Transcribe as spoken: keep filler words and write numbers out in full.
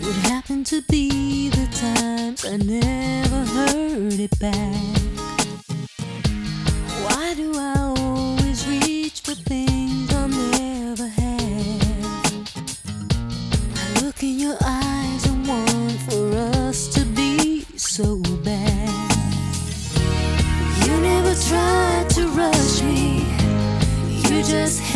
What happened to be the times I never heard it back? Why do I always reach for things I'll never have? I look in your eyes and want for us to be so bad. You never tried to rush me, you just